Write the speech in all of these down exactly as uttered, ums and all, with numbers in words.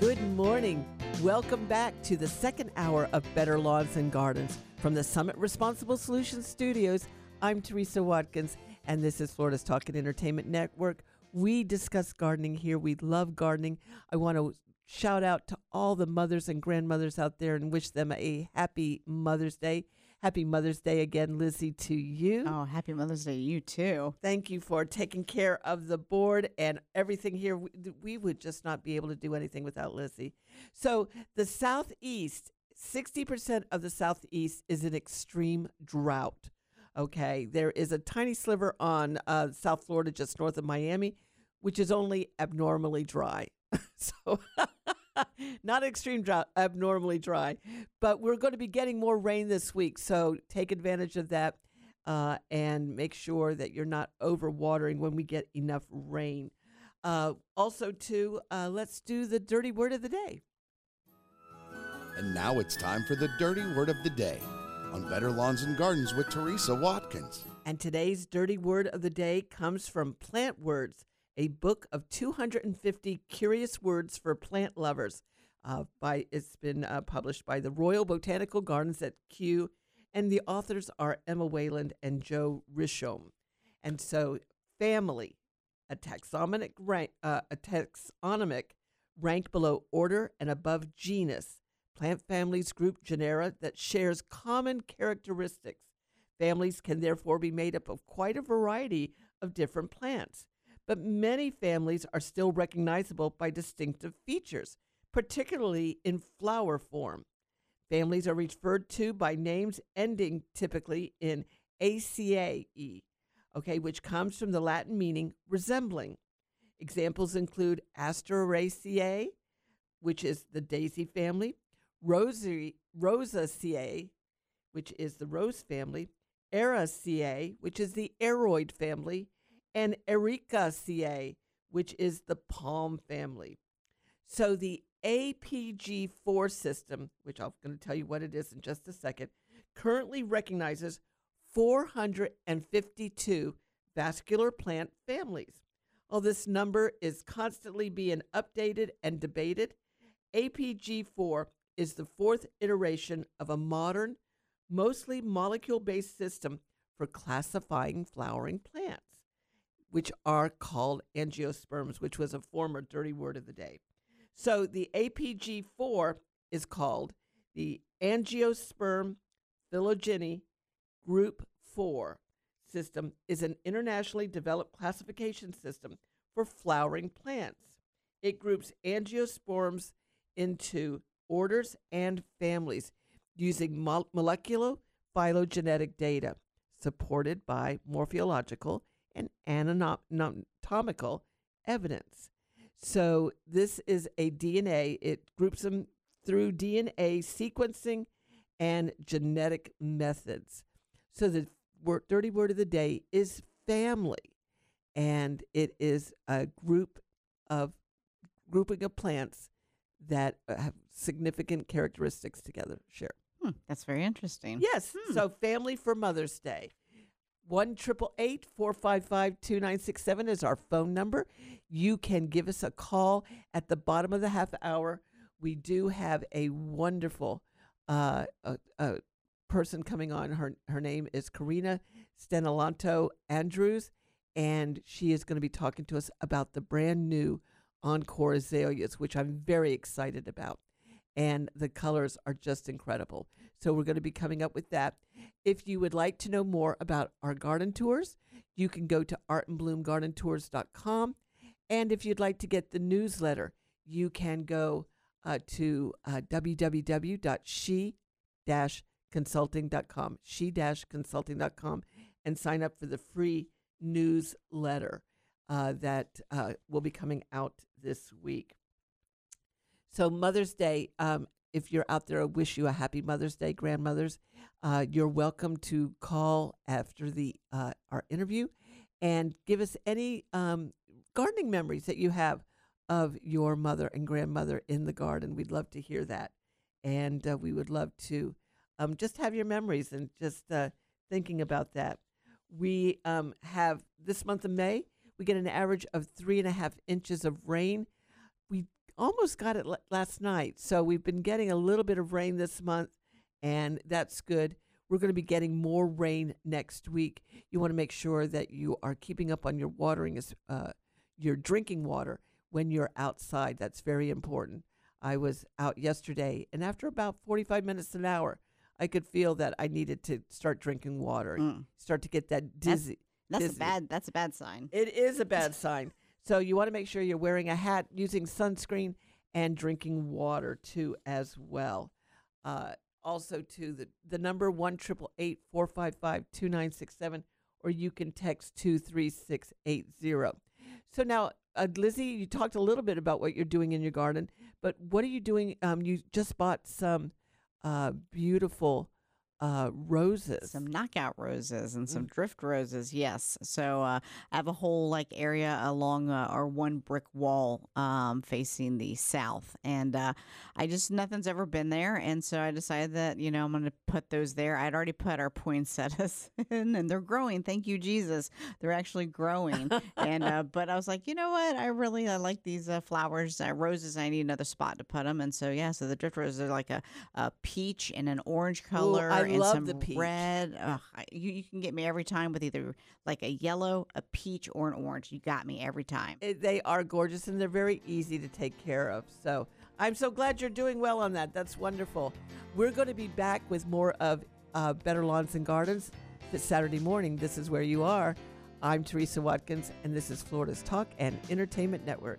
Good morning. Welcome back to the second hour of Better Lawns and Gardens. From the Summit Responsible Solutions Studios, I'm Teresa Watkins, and this is Florida's Talk and Entertainment Network. We discuss gardening here. We love gardening. I want to shout out to all the mothers and grandmothers out there and wish them a happy Mother's Day. Happy Mother's Day again, Lizzie, to you. Oh, happy Mother's Day to you, too. Thank you for taking care of the board and everything here. We, we would just not be able to do anything without Lizzie. So the Southeast, sixty percent of the Southeast is in extreme drought. Okay, there is a tiny sliver on uh, South Florida just north of Miami, which is only abnormally dry. So not extreme drought, abnormally dry. But we're going to be getting more rain this week, so take advantage of that uh, and make sure that you're not overwatering when we get enough rain. Uh, also, too, uh, let's do the dirty word of the day. And now it's time for the dirty word of the day on Better Lawns and Gardens with Teresa Watkins. And today's dirty word of the day comes from Plant Words, a book of two hundred fifty curious words for plant lovers. Uh, by It's been uh, published by the Royal Botanical Gardens at Kew, and the authors are Emma Wayland and Joe Rishom. And so family, a taxonomic rank, uh, a taxonomic rank below order and above genus. Plant families group genera that shares common characteristics. Families can therefore be made up of quite a variety of different plants. But many families are still recognizable by distinctive features, particularly in flower form. Families are referred to by names ending typically in acae, okay, which comes from the Latin meaning resembling. Examples include Asteraceae, which is the daisy family, Rosy, Rosaceae, which is the rose family, Ericaceae, which is the aroid family, and Ericaceae, which is the palm family. So the A P G four system, which I'm going to tell you what it is in just a second, currently recognizes four hundred fifty-two vascular plant families. While this number is constantly being updated and debated, A P G four is the fourth iteration of a modern, mostly molecule-based system for classifying flowering plants, which are called angiosperms, which was a former dirty word of the day. So the A P G four is called the Angiosperm Phylogeny Group four system, is an internationally developed classification system for flowering plants. It groups angiosperms into orders and families using mo- molecular phylogenetic data supported by morphological and anatomical evidence. So this is a D N A. It groups them through D N A sequencing and genetic methods. So the word, dirty word of the day is family, and it is a group of grouping of plants that have significant characteristics together. Share. Hmm, that's very interesting. Yes. Hmm. So family for Mother's Day. one eight eight eight, four five five, two nine six seven is our phone number. You can give us a call at the bottom of the half hour. We do have a wonderful uh, uh, uh, person coming on. Her her name is Karina Stenelanto Andrews, and she is going to be talking to us about the brand new Encore azaleas, which I'm very excited about. And the colors are just incredible. So we're going to be coming up with that. If you would like to know more about our garden tours, you can go to art and bloom garden tours dot com. And if you'd like to get the newsletter, you can go uh, to uh, w w w dot she dash consulting dot com, she dash consulting dot com, and sign up for the free newsletter uh, that uh, will be coming out this week. So Mother's Day, um, if you're out there, I wish you a happy Mother's Day, grandmothers. Uh, you're welcome to call after the uh, our interview and give us any um, gardening memories that you have of your mother and grandmother in the garden. We'd love to hear that. And uh, we would love to um, just have your memories and just uh, thinking about that. We um, have this month of May, we get an average of three and a half inches of rain. We almost got it l- last night. So we've been getting a little bit of rain this month, and that's good. We're going to be getting more rain next week. You want to make sure that you are keeping up on your watering, as uh, your drinking water when you're outside. That's very important. I was out yesterday, and after about forty-five minutes to an hour, I could feel that I needed to start drinking water, Mm. start to get that dizzy. That's dizzy. a bad. That's a bad sign. It is a bad sign. So you want to make sure you're wearing a hat, using sunscreen, and drinking water too as well. Uh, also, to the the number one triple eight four five five two nine six seven, or you can text two three six eight zero. So now, uh, Lizzie, you talked a little bit about what you're doing in your garden, but what are you doing? Um, you just bought some uh, beautiful uh, roses. Some knockout roses and some drift roses, yes. So uh, I have a whole like area along uh, our one brick wall um, facing the south, and uh, I just nothing's ever been there, and so I decided that you know I'm going to put those there. I'd already put our poinsettias in, and they're growing. Thank you, Jesus. They're actually growing, and uh, but I was like, you know what? I really I like these uh, flowers, uh, roses. I need another spot to put them, and so yeah. So the drift roses are like a, a peach and an orange color. Ooh, I and love some the peach. red. Ugh, I, you, you can get me every time with either like a yellow, a peach, or an orange. You got me every time. It, they are gorgeous, and they're very easy to take care of. So I'm so glad you're doing well on that. That's wonderful. We're going to be back with more of uh, Better Lawns and Gardens this Saturday morning. This is where you are. I'm Teresa Watkins, and this is Florida's Talk and Entertainment Network.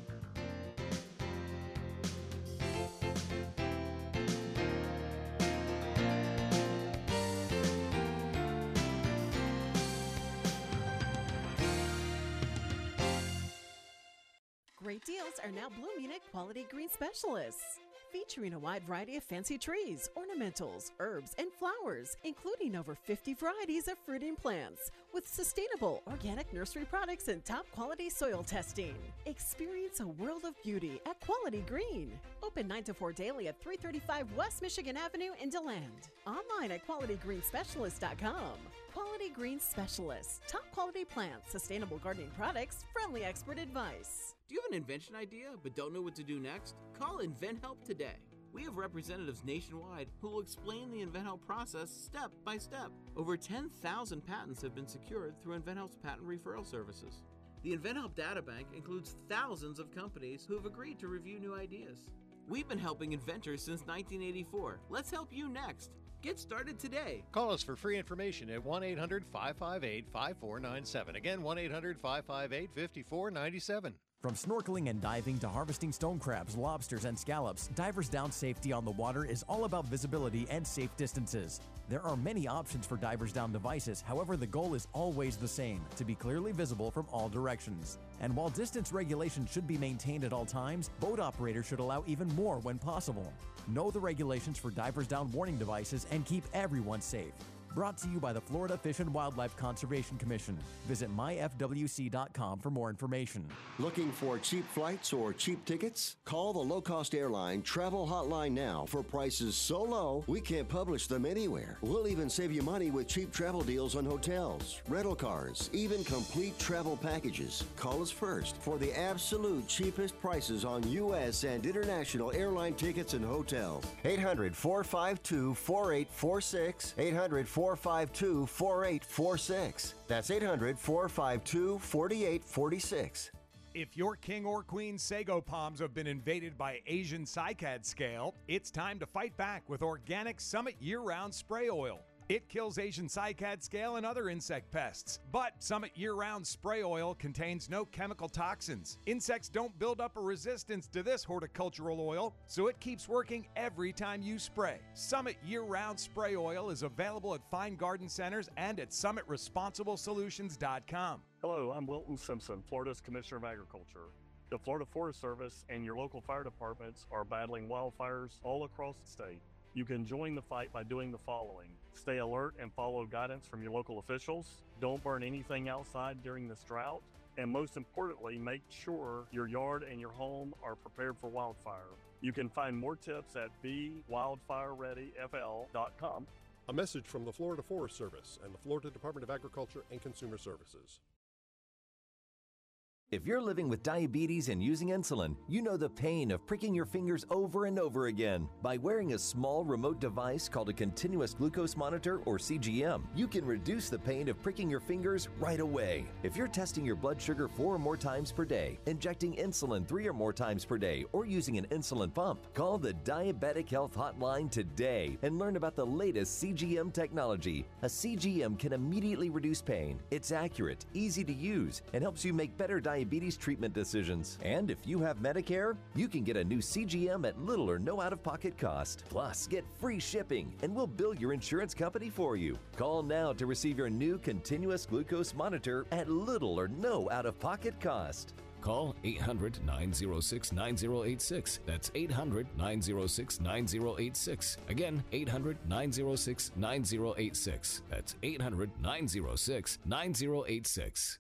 Great deals are now blooming at Quality Green Specialists, featuring a wide variety of fancy trees, ornamentals, herbs, and flowers, including over fifty varieties of fruiting plants, with sustainable organic nursery products and top quality soil testing. Experience a world of beauty at Quality Green. Open nine to four daily at three thirty-five West Michigan Avenue in DeLand. Online at quality green specialist dot com. Quality Green Specialists. Top quality plants, sustainable gardening products, friendly expert advice. Do you have an invention idea but don't know what to do next? Call InventHelp today. We have representatives nationwide who will explain the InventHelp process step by step. Over ten thousand patents have been secured through InventHelp's patent referral services. The InventHelp Databank includes thousands of companies who have agreed to review new ideas. We've been helping inventors since nineteen eighty-four. Let's help you next. Get started today. Call us for free information at one eight hundred five five eight five four nine seven. Again, one eight hundred five five eight five four nine seven. From snorkeling and diving to harvesting stone crabs, lobsters, and scallops, Divers Down safety on the water is all about visibility and safe distances. There are many options for Divers Down devices, however the goal is always the same, to be clearly visible from all directions. And while distance regulations should be maintained at all times, boat operators should allow even more when possible. Know the regulations for Divers Down warning devices and keep everyone safe. Brought to you by the Florida Fish and Wildlife Conservation Commission. Visit my f w c dot com for more information. Looking for cheap flights or cheap tickets? Call the low-cost airline travel hotline now for prices so low we can't publish them anywhere. We'll even save you money with cheap travel deals on hotels, rental cars, even complete travel packages. Call us first for the absolute cheapest prices on U S and international airline tickets and hotels. eight hundred four five two four eight four six. eight hundred four five two four eight four six. That's eight hundred four five two four eight four six. If your king or queen sago palms have been invaded by Asian cycad scale, it's time to fight back with Organic Summit year-round spray oil. It kills Asian cycad scale and other insect pests. But Summit year-round spray oil contains no chemical toxins. Insects don't build up a resistance to this horticultural oil, so it keeps working every time you spray. Summit year-round spray oil is available at fine garden centers and at summit responsible solutions dot com. Hello, I'm Wilton Simpson, Florida's Commissioner of Agriculture. The Florida Forest Service and your local fire departments are battling wildfires all across the state. You can join the fight by doing the following. Stay alert and follow guidance from your local officials. Don't burn anything outside during this drought. And most importantly, make sure your yard and your home are prepared for wildfire. You can find more tips at be wildfire ready f l dot com. A message from the Florida Forest Service and the Florida Department of Agriculture and Consumer Services. If you're living with diabetes and using insulin, you know the pain of pricking your fingers over and over again. By wearing a small remote device called a continuous glucose monitor, or C G M, you can reduce the pain of pricking your fingers right away. If you're testing your blood sugar four or more times per day, injecting insulin three or more times per day, or using an insulin pump, call the Diabetic Health Hotline today and learn about the latest C G M technology. A C G M can immediately reduce pain. It's accurate, easy to use, and helps you make better diabetes treatment decisions. And if you have Medicare, you can get a new C G M at little or no out-of-pocket cost. Plus, get free shipping, and we'll bill your insurance company for you. Call now to receive your new continuous glucose monitor at little or no out-of-pocket cost. Call eight hundred, nine oh six, nine oh eight six. That's eight hundred, nine oh six, nine oh eight six. Again, eight hundred, nine oh six, nine oh eight six. That's eight hundred, nine oh six, nine oh eight six.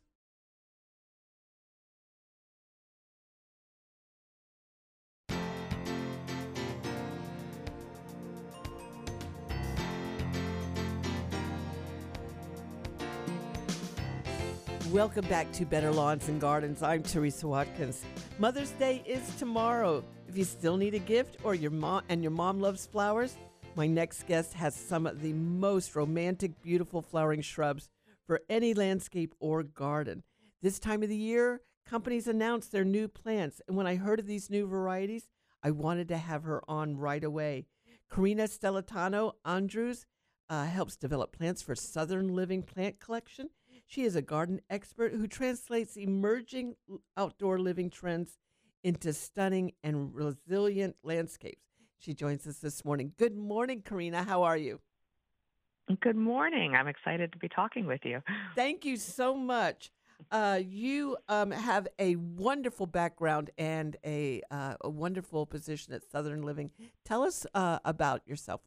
Welcome back to Better Lawns and Gardens. I'm Teresa Watkins. Mother's Day is tomorrow. If you still need a gift or your mom and your mom loves flowers, my next guest has some of the most romantic, beautiful flowering shrubs for any landscape or garden. This time of the year, companies announce their new plants, and when I heard of these new varieties, I wanted to have her on right away. Karina Stellitano Andrews uh, helps develop plants for Southern Living Plant Collection. She is a garden expert who translates emerging outdoor living trends into stunning and resilient landscapes. She joins us this morning. Good morning, Karina. How are you? Good morning. I'm excited to be talking with you. Thank you so much. Uh, you um, have a wonderful background and a, uh, a wonderful position at Southern Living. Tell us uh, about yourself.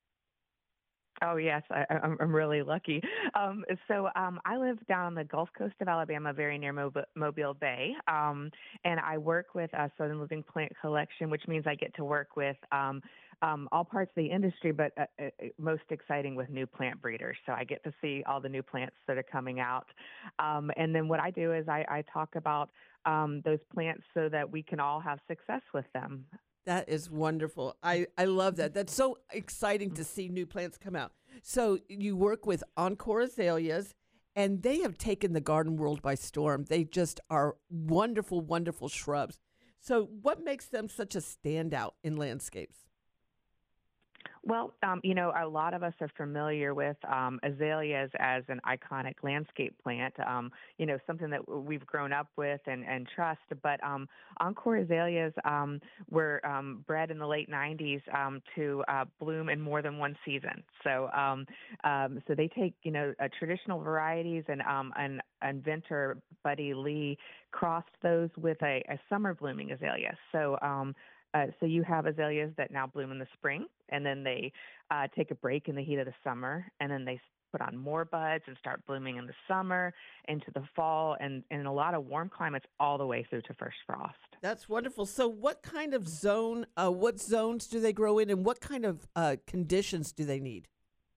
Oh, yes, I, I'm, I'm really lucky. Um, so um, I live down on the Gulf Coast of Alabama, very near Mob- Mobile Bay, um, and I work with uh, Southern Living Plant Collection, which means I get to work with um, um, all parts of the industry, but uh, uh, most exciting with new plant breeders. So I get to see all the new plants that are coming out. Um, and then what I do is I, I talk about um, those plants so that we can all have success with them. That is wonderful. I, I love that. That's so exciting to see new plants come out. So you work with Encore Azaleas, and they have taken the garden world by storm. They just are wonderful, wonderful shrubs. So what makes them such a standout in landscapes? Well, um, you know, a lot of us are familiar with um, azaleas as an iconic landscape plant, um, you know, something that we've grown up with and, and trust. But um, Encore azaleas um, were um, bred in the late nineties um, to uh, bloom in more than one season. So um, um, so they take, you know, uh, traditional varieties, and um, an inventor, Buddy Lee, crossed those with a, a summer blooming azalea. So um, Uh, so you have azaleas that now bloom in the spring, and then they uh, take a break in the heat of the summer, and then they put on more buds and start blooming in the summer, into the fall, and, and in a lot of warm climates all the way through to first frost. That's wonderful. So what kind of zone, uh, what zones do they grow in, and what kind of uh, conditions do they need?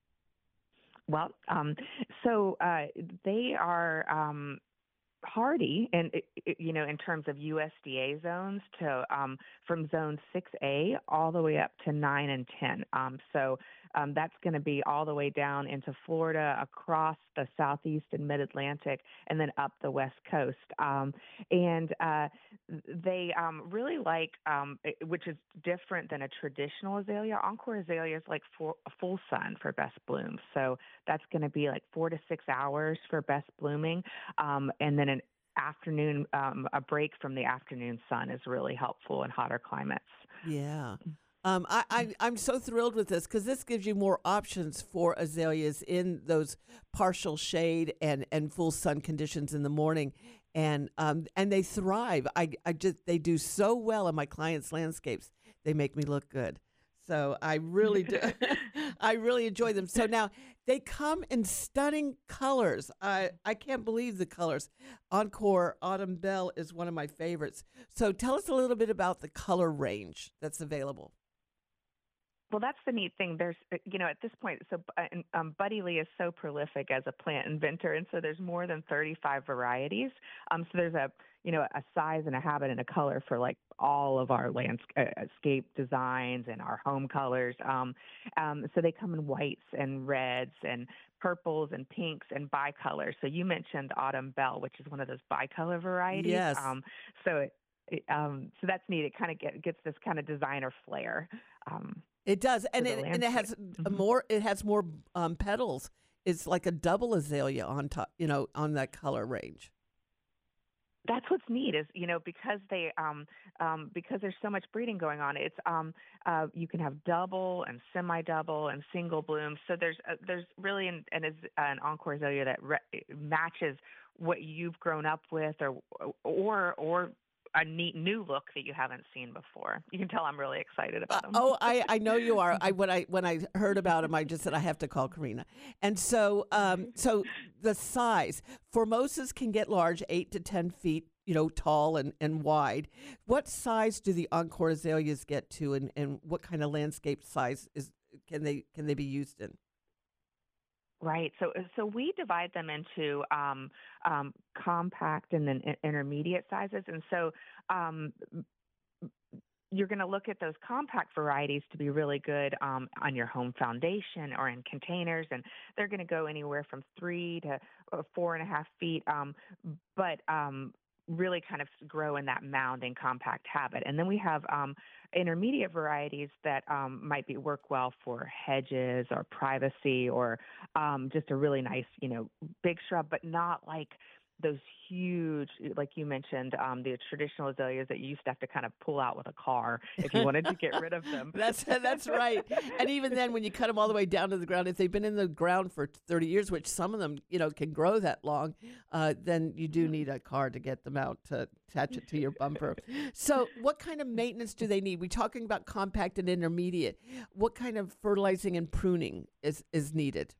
Well, um, so uh, they are um, hardy, and you know, in terms of U S D A zones, to um, from zone six A all the way up to nine and ten. Um, so um, that's going to be all the way down into Florida, across the southeast and mid-Atlantic, and then up the west coast. Um, and uh, they um, really like, um, which is different than a traditional azalea. Encore azalea is like for, full sun for best bloom. So that's going to be like four to six hours for best blooming, um, and then an afternoon, um, a break from the afternoon sun is really helpful in hotter climates. Yeah. Um, I, I, I'm so thrilled with this, because this gives you more options for azaleas in those partial shade and, and full sun conditions in the morning. And um, and they thrive. I, I just they do so well in my clients' landscapes. They make me look good. So I really do. I really enjoy them. So now they come in stunning colors. I I can't believe the colors. Encore Autumn Belle is one of my favorites. So tell us a little bit about the color range that's available. Well, that's the neat thing. There's, uh, you know, at this point, so uh, and, um, Buddy Lee is so prolific as a plant inventor, and so there's more than thirty-five varieties. Um, so there's a, you know, a size and a habit and a color for like all of our landscape designs and our home colors. Um, um, so they come in whites and reds and purples and pinks and bicolor. So you mentioned Autumn Belle, which is one of those bicolor varieties. Yes. Um, so it, it, um, so that's neat. It kind of get, gets this kind of designer flair. Um, It does, and the it and it has landscape. a more. It has more um, petals. It's like a double azalea on top, you know, on that color range. That's what's neat is, you know, because they um, um, because there's so much breeding going on. It's um, uh, you can have double and semi-double and single blooms. So there's uh, there's really an an, an encore azalea that re- matches what you've grown up with, or or or a neat new look that you haven't seen before. You can tell I'm really excited about them. Uh, oh, I, I know you are. I when I when I heard about him, I just said I have to call Karina. And so um, so the size, Formosas can get large, eight to ten feet, you know, tall and, and wide. What size do the Encore azaleas get to, and, and what kind of landscape size is can they can they be used in? Right. So so we divide them into um, um, compact and then intermediate sizes. And so um, you're going to look at those compact varieties to be really good um, on your home foundation or in containers. And they're going to go anywhere from three to four and a half feet. Um, but um, really kind of grow in that mounding compact habit. And then we have um, intermediate varieties that um, might be work well for hedges or privacy or um, just a really nice, you know, big shrub, but not like those huge, like you mentioned, um, the traditional azaleas that you used to have to kind of pull out with a car if you wanted to get rid of them. That's that's right. And even then, when you cut them all the way down to the ground, if they've been in the ground for thirty years, which some of them, you know, can grow that long, uh, then you do need a car to get them out to attach it to your bumper. So what kind of maintenance do they need? We're talking about compact and intermediate. What kind of fertilizing and pruning is, is needed?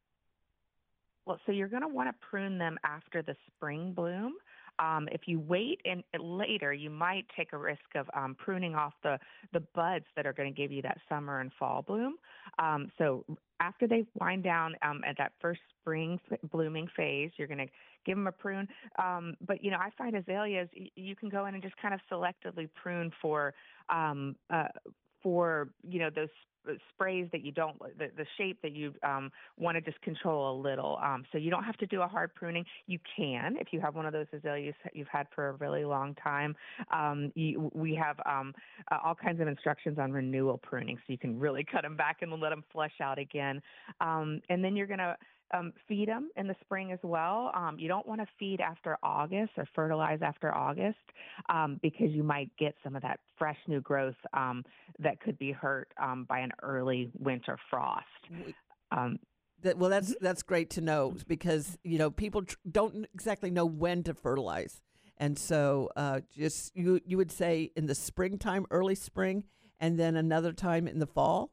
Well, so you're going to want to prune them after the spring bloom. Um, if you wait and later, you might take a risk of um, pruning off the, the buds that are going to give you that summer and fall bloom. Um, so after they wind down um, at that first spring f- blooming phase, you're going to give them a prune. Um, but, you know, I find azaleas, y- you can go in and just kind of selectively prune for, um, uh, for you know, those sprays that you don't, the, the shape that you um, want to just control a little. Um, so you don't have to do a hard pruning. You can, if you have one of those azaleas you've had for a really long time. Um, you, we have um, uh, all kinds of instructions on renewal pruning, so you can really cut them back and let them flush out again. Um, and then you're going to Um, feed them in the spring as well. Um, you don't want to feed after August or fertilize after August um, because you might get some of that fresh new growth um, that could be hurt um, by an early winter frost. Um, that, well, that's that's great to know because you know people tr- don't exactly know when to fertilize, and so uh, just you you would say in the springtime, early spring, and then another time in the fall.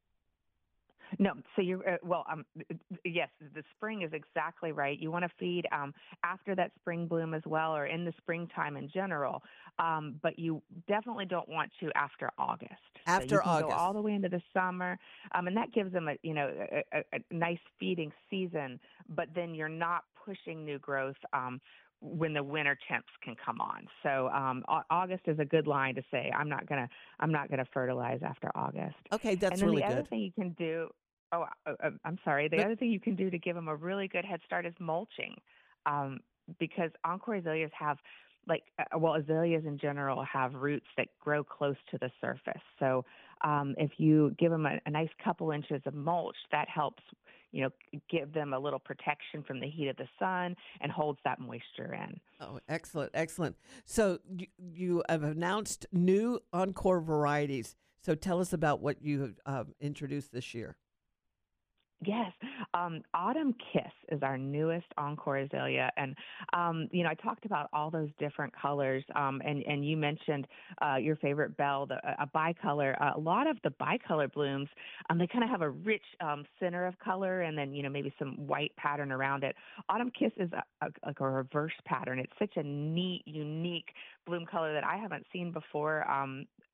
No, so you're, uh, well, um, yes, the spring is exactly right. You want to feed um, after that spring bloom as well or in the springtime in general, um, but you definitely don't want to after August. After so you can August. go all the way into the summer, um, and that gives them a, you know, a, a, a nice feeding season, but then you're not pushing new growth um, when the winter temps can come on. So um, August is a good line to say, I'm not gonna, I'm not gonna fertilize after August. Okay, that's and then really the good. other thing you can do. Oh, uh, I'm sorry. The But, other thing you can do to give them a really good head start is mulching, um, because Encore azaleas have, like, uh, well, azaleas in general have roots that grow close to the surface. So um, if you give them a, a nice couple inches of mulch, that helps, you know, give them a little protection from the heat of the sun and holds that moisture in. Oh, excellent, excellent. So you, you have announced new Encore varieties. So tell us about what you have uh, introduced this year. Yes. Um, Autumn Kiss is our newest Encore azalea. And, um, you know, I talked about all those different colors. Um, and, and you mentioned uh, your favorite Belle, the, a bicolor. Uh, a lot of the bicolor blooms, um, they kind of have a rich um, center of color and then, you know, maybe some white pattern around it. Autumn Kiss is a, a, like a reverse pattern. It's such a neat, unique bloom color that I haven't seen before. Um,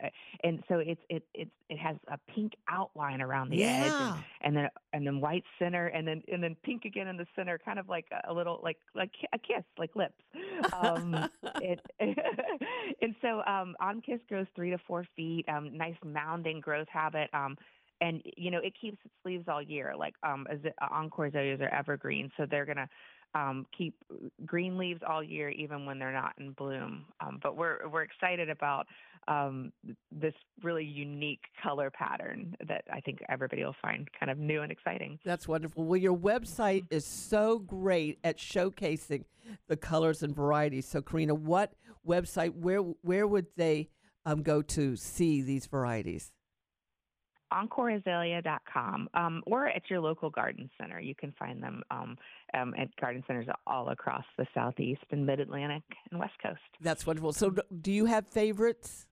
and so it's it it's it has a pink outline around the Yeah. edge, and, and then and then white center, and then and then pink again in the center, kind of like a little like like a kiss, like lips. Um, it, and so um, Onkiss grows three to four feet. Um, nice mounding growth habit. Um, And, you know, it keeps its leaves all year. Like um, az- Encore azaleas are evergreen, so they're going to um, keep green leaves all year, even when they're not in bloom. Um, but we're we're excited about um, this really unique color pattern that I think everybody will find kind of new and exciting. That's wonderful. Well, your website is so great at showcasing the colors and varieties. So, Karina, what website, where where would they um, go to see these varieties? encore azalea dot com, um, or at your local garden center. You can find them um, um, at garden centers all across the Southeast and Mid-Atlantic and West Coast. That's wonderful. So d- do you have favorites?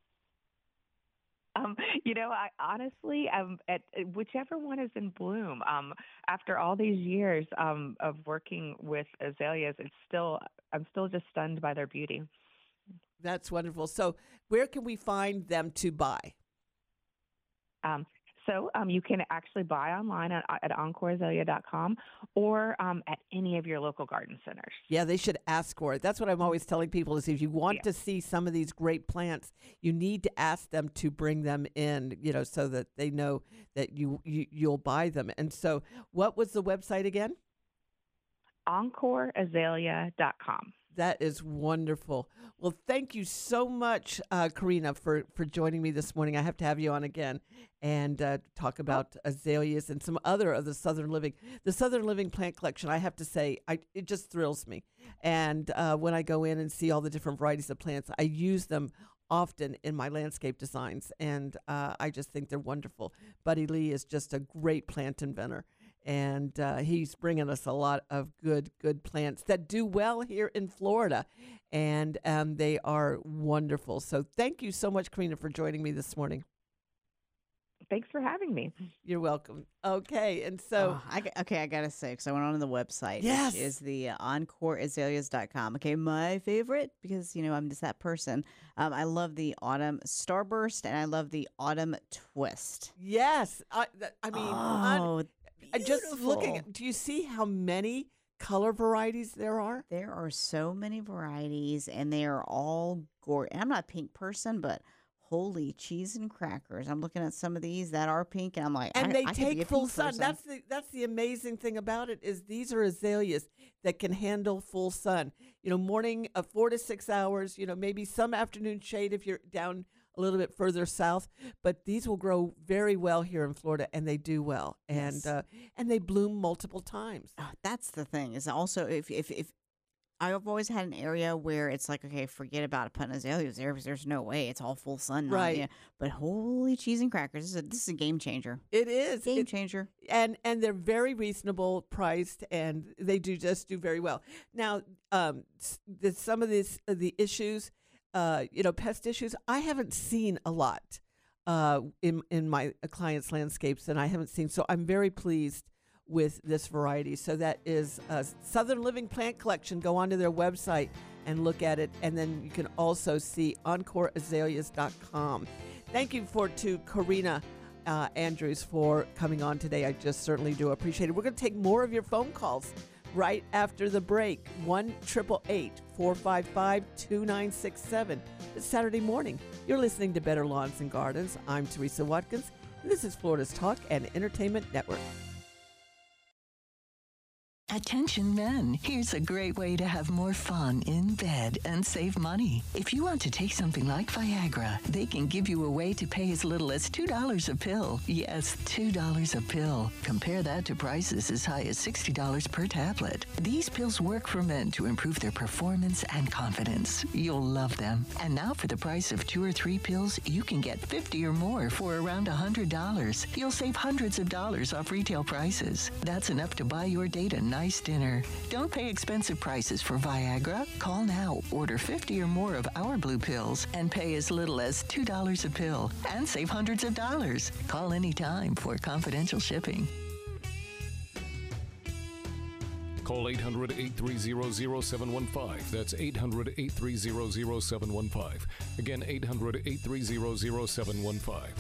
Um, you know, I honestly, um, at, at whichever one is in bloom. Um, after all these years um, of working with azaleas, it's still, I'm still just stunned by their beauty. That's wonderful. So where can we find them to buy? Um, So um, you can actually buy online at, at encore azalea dot com or um, at any of your local garden centers. Yeah, they should ask for it. That's what I'm always telling people is if you want Yeah. to see some of these great plants, you need to ask them to bring them in, you know, so that they know that you, you, you'll buy them. And so what was the website again? encore azalea dot com. That is wonderful. Well, thank you so much, uh, Karina, for, for joining me this morning. I have to have you on again and uh, talk about azaleas and some other of the Southern Living. The Southern Living plant collection, I have to say, I, it just thrills me. And uh, when I go in and see all the different varieties of plants, I use them often in my landscape designs, and uh, I just think they're wonderful. Buddy Lee is just a great plant inventor. And uh, he's bringing us a lot of good, good plants that do well here in Florida. And um, they are wonderful. So thank you so much, Karina, for joining me this morning. Thanks for having me. You're welcome. Okay. And so. Oh, I, g- okay, I got to say, because I went on the website, Yes. which is the uh, encore azaleas dot com. Okay, my favorite, because, you know, I'm just that person. Um, I love the autumn starburst and I love the autumn twist. Yes. I, th- I mean, un- Oh, I just looking, beautiful. at- do you see how many color varieties there are? There are so many varieties, and they are all gorgeous. I'm not a pink person, but holy cheese and crackers! I'm looking at some of these that are pink, and I'm like, And I, they I could be take a full pink sun. person. That's the that's the amazing thing about it is these are azaleas that can handle full sun. You know, morning of four to six hours. You know, maybe some afternoon shade if you're down a little bit further south. But these will grow very well here in Florida, and they do well, and Yes. uh, and they bloom multiple times. Oh, that's the thing. Is also if if if I've always had an area where it's like, okay, forget about putting azaleas there because there's no way it's all full sun. now, Right. yeah. But holy cheese and crackers, this is a, this is a game changer. It is Game It- changer. and and they're very reasonable priced, and they do just do very well. Now, um, s- the, some of these uh, the issues, uh, you know, pest issues, I haven't seen a lot uh, in in my uh, clients' landscapes, and I haven't seen. So I'm very pleased with this variety. So that is uh, Southern Living Plant Collection. Go onto their website and look at it, and then you can also see encore azaleas dot com. Thank you for to Karina uh, Andrews for coming on today. I just certainly do appreciate it. We're going to take more of your phone calls right after the break. one eight eight eight, four five five, two nine six seven. It's Saturday morning. You're listening to Better Lawns and Gardens. I'm Teresa Watkins, and this is Florida's Talk and Entertainment Network. Attention men, here's a great way to have more fun in bed and save money. If you want to take something like Viagra, they can give you a way to pay as little as two dollars a pill. Yes, two dollars a pill. Compare that to prices as high as sixty dollars per tablet. These pills work for men to improve their performance and confidence. You'll love them. And now for the price of two or three pills, you can get fifty or more for around one hundred dollars. You'll save hundreds of dollars off retail prices. That's enough to buy your date a nice dinner. Don't pay expensive prices for Viagra. Call now, order fifty or more of our blue pills, and pay as little as two dollars a pill and save hundreds of dollars. Call anytime for confidential shipping. Call eight hundred, eight three zero, zero seven one five. That's eight hundred, eight three zero, zero seven one five. Again, eight hundred, eight three zero, zero seven one five.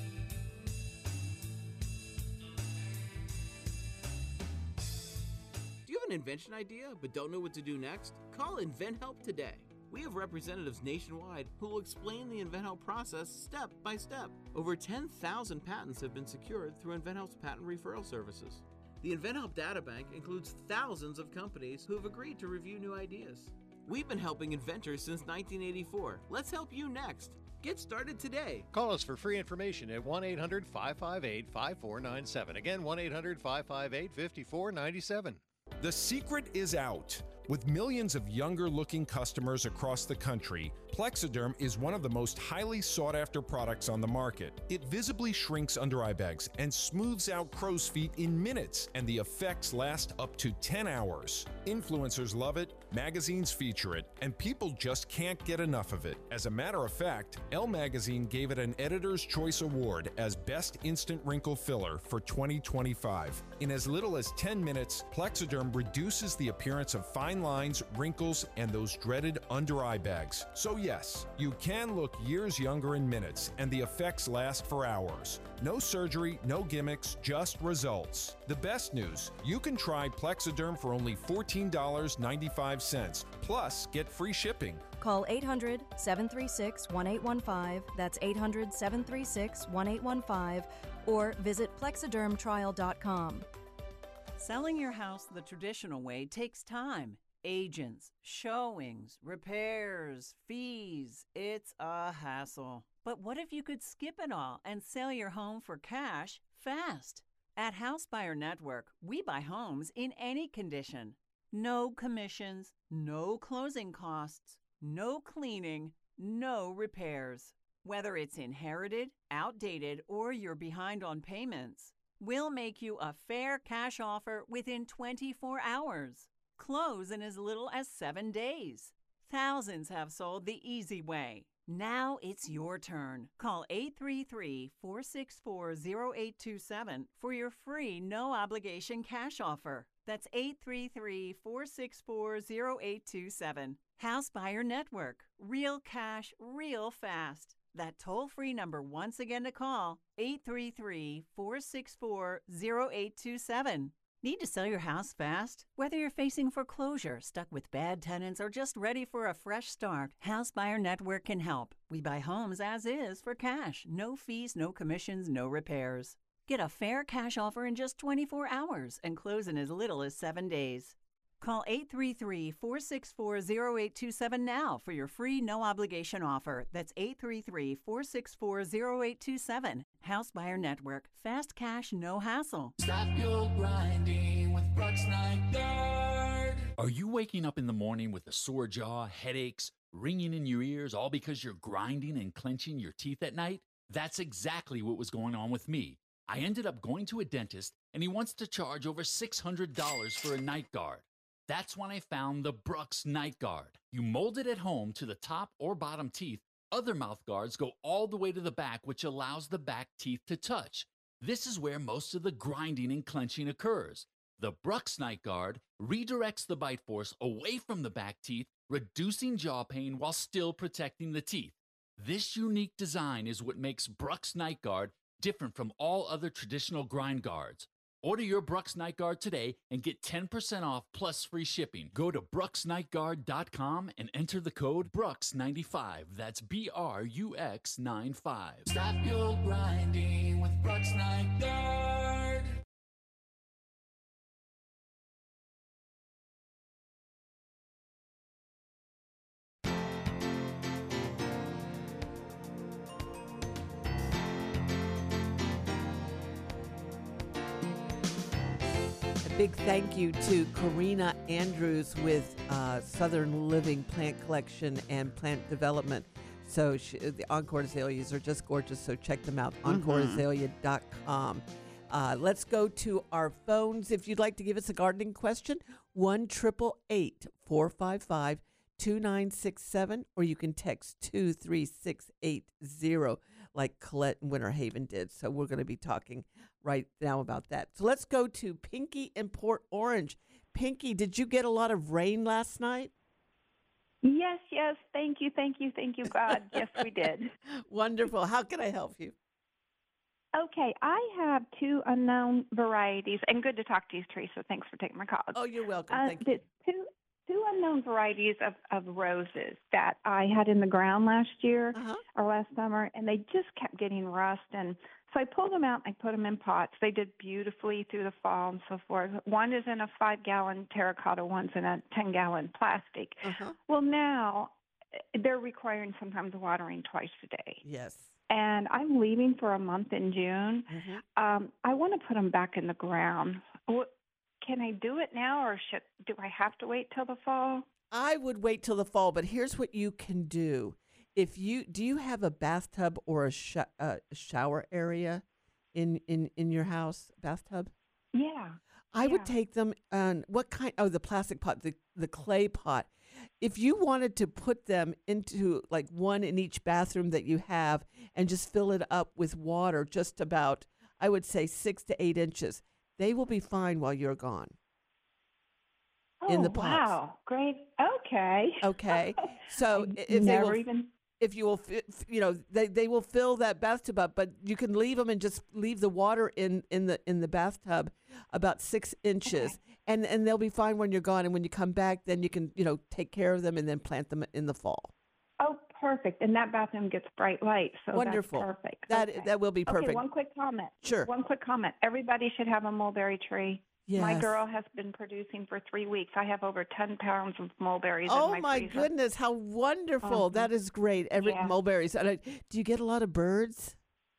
Do you have an invention idea but don't know what to do next? Call InventHelp today. We have representatives nationwide who will explain the InventHelp process step by step. Over ten thousand patents have been secured through InventHelp's patent referral services. The InventHelp Databank includes thousands of companies who have agreed to review new ideas. We've been helping inventors since nineteen eighty-four. Let's help you next. Get started today. Call us for free information at one eight hundred, five five eight, five four nine seven. Again, one eight hundred, five five eight, five four nine seven. The secret is out. With millions of younger-looking customers across the country, Plexiderm is one of the most highly sought-after products on the market. It visibly shrinks under-eye bags and smooths out crow's feet in minutes, and the effects last up to ten hours. Influencers love it, magazines feature it, and people just can't get enough of it. As a matter of fact, Elle Magazine gave it an Editor's Choice Award as Best Instant Wrinkle Filler for twenty twenty-five. In as little as ten minutes, Plexiderm reduces the appearance of fine lines, wrinkles, and those dreaded under-eye bags. So yes, you can look years younger in minutes, and the effects last for hours. No surgery, no gimmicks, just results. The best news, you can try Plexiderm for only fourteen dollars and ninety-five cents, plus get free shipping. Call eight hundred, seven three six, one eight one five, that's eight hundred, seven three six, one eight one five, or visit plexiderm trial dot com. Selling your house the traditional way takes time. Agents, showings, repairs, fees. It's a hassle. But what if you could skip it all and sell your home for cash fast? At House Buyer Network, we buy homes in any condition. No commissions, no closing costs, no cleaning, no repairs. Whether it's inherited, outdated, or you're behind on payments, we'll make you a fair cash offer within twenty-four hours. Close in as little as seven days. Thousands have sold the easy way. Now it's your turn. Call eight three three, four six four, zero eight two seven for your free no-obligation cash offer. That's eight three three, four six four, zero eight two seven. House Buyer Network. Real cash, real fast. That toll-free number once again to call, eight three three, four six four, zero eight two seven. Need to sell your house fast? Whether you're facing foreclosure, stuck with bad tenants, or just ready for a fresh start, House Buyer Network can help. We buy homes as is for cash. No fees, no commissions, no repairs. Get a fair cash offer in just twenty-four hours and close in as little as seven days. Call eight three three, four six four, zero eight two seven now for your free no-obligation offer. That's eight three three, four six four, zero eight two seven. House Buyer Network. Fast cash, no hassle. Stop your grinding with Brooks Night Guard. Are you waking up in the morning with a sore jaw, headaches, ringing in your ears, all because you're grinding and clenching your teeth at night? That's exactly what was going on with me. I ended up going to a dentist, and he wants to charge over six hundred dollars for a night guard. That's when I found the Brooks Night Guard. You mold it at home to the top or bottom teeth. Other mouth guards go all the way to the back, which allows the back teeth to touch. This is where most of the grinding and clenching occurs. The Brooks Night Guard redirects the bite force away from the back teeth, reducing jaw pain while still protecting the teeth. This unique design is what makes Brooks Night Guard different from all other traditional grind guards. Order your Brooks Night Guard today and get ten percent off plus free shipping. Go to brooks night guard dot com and enter the code Brooks ninety-five. That's B R U X ninety-five. Stop your grinding with Brooks Night Guard. Big thank you to Karina Andrews with uh, Southern Living Plant Collection and Plant Development. So she, the Encore Azaleas are just gorgeous, so check them out, Mm-hmm. encore azalea dot com. Uh, let's go to our phones. If you'd like to give us a gardening question, one eight eight eight, four five five, two nine six seven, or you can text two three six eight zero like Colette in Winter Haven did. So we're going to be talking right now about that. So let's go to Pinky in Port Orange. Pinky, did you get a lot of rain last night? Yes, yes. Thank you, thank you, thank you, God. Yes, we did. Wonderful. How can I help you? Okay, I have two unknown varieties, and good to talk to you, Teresa. Thanks for taking my call. Oh, you're welcome. Uh, Thank you. the two two unknown varieties of, of roses that I had in the ground last year Uh-huh. or last summer, and they just kept getting rust. And so I pulled them out and I put them in pots. They did beautifully through the fall and so forth. One is in a five-gallon terracotta, one's in a ten-gallon plastic. Uh-huh. Well, now eh, they're requiring sometimes watering twice a day. Yes. And I'm leaving for a month in June. Mm-hmm. Um, I want to put them back in the ground. What, can I do it now, or should do I have to wait till the fall? I would wait till the fall, but here's what you can do. If you do, you have a bathtub or a sh- uh, shower area in, in, in your house? Bathtub? Yeah. I would Yeah. take them and what kind? Oh, the plastic pot, the the clay pot. If you wanted to put them into like one in each bathroom that you have and just fill it up with water, just about, I would say six to eight inches, they will be fine while you're gone. Oh, in the pots. wow. Great. Okay. Okay. So I i- if they never will, even if you will, fi- f- you know, they, they will fill that bathtub up, but you can leave them and just leave the water in, in the in the bathtub about six inches, and and they'll be fine when you're gone. And when you come back, then you can you know take care of them and then plant them in the fall. Oh, perfect. And that bathroom gets bright light, so Wonderful. that's perfect. That Okay. that will be Okay, perfect. one quick comment. Sure. One quick comment. Everybody should have a mulberry tree. My Yes. girl has been producing for three weeks. I have over ten pounds of mulberries Oh in my, my freezer. goodness, how wonderful! Mhm. That is great. Every Yeah. mulberries. And I, do you get a lot of birds?